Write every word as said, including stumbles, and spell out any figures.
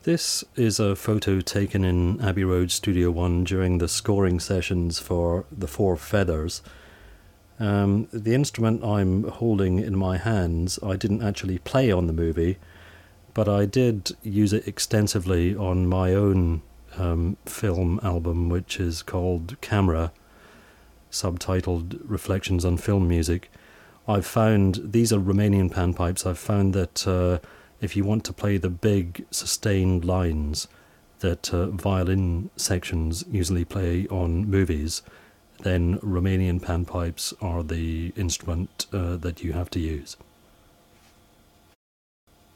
This is a photo taken in Abbey Road Studio One during the scoring sessions for The Four Feathers. Um, the instrument I'm holding in my hands, I didn't actually play on the movie, but I did use it extensively on my own um, film album, which is called Camera, subtitled Reflections on Film Music. I've found, these are Romanian panpipes, I've found that uh, if you want to play the big sustained lines that uh, violin sections usually play on movies, then Romanian panpipes are the instrument uh, that you have to use.